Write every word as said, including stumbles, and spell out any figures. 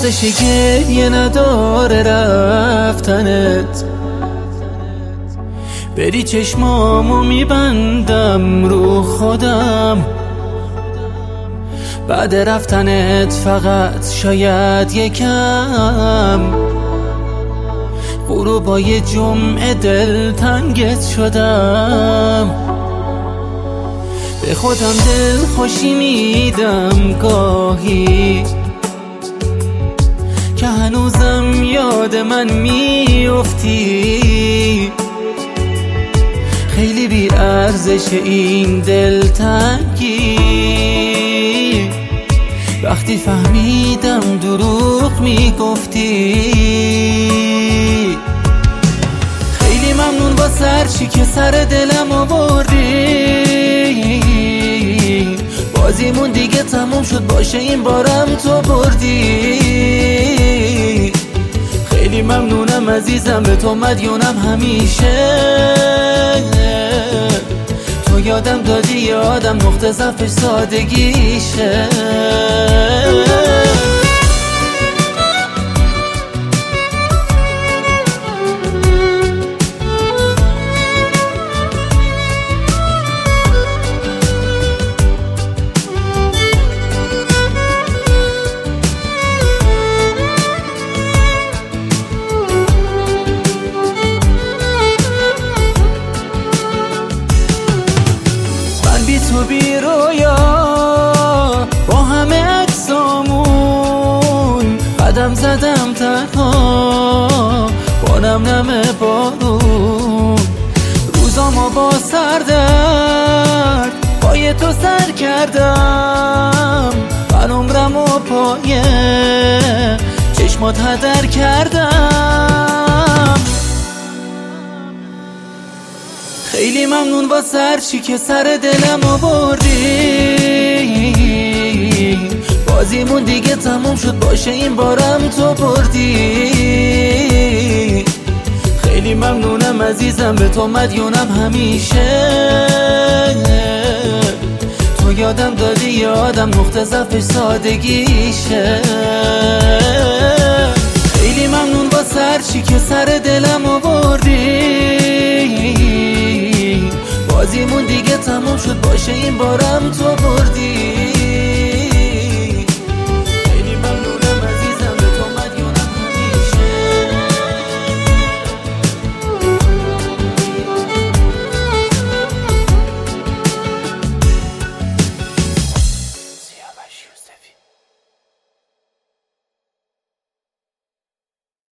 ارزش گریه نداره رفتنت. بری چشمامو میبندم رو خودم، بعد رفتنت فقط شاید یکم غروبای جمعه دل تنگت شدم. به خودم دل خوشی میدم گاهی که هنوزم یاد من میافتی. خیلی بی ارزش این دل تنگی، وقتی فهمیدم دروغ میگفتی. خیلی ممنون با سرچی که سر دلم آوردی. بازیمون دیگه تموم شد، باشه این بارم تو بردی. خیلی ممنونم عزیزم، به تو مدیونم همیشه. تو یادم دادی یادم نقطه ضعفش سادگیشه. تو بی رویا با همه اجسامون قدم زدم تنها با نم نم بارون. روزامو با سردرد پای تو سر کردم. من عمرمو پای چشمات هدر کردم. خیلی ممنون با سرچی که سر دلم آوردی. بازیمون دیگه تموم شد، باشه این بارم تو بردی. خیلی ممنونم عزیزم، به تو مدیونم همیشه. تو یادم دادی یادم نقطه ضعفش سادگیشه. خیلی ممنون با سرچی که سر دلم آوردی. بازیمون دیگه تموم شد، باشه این بارم تو بود.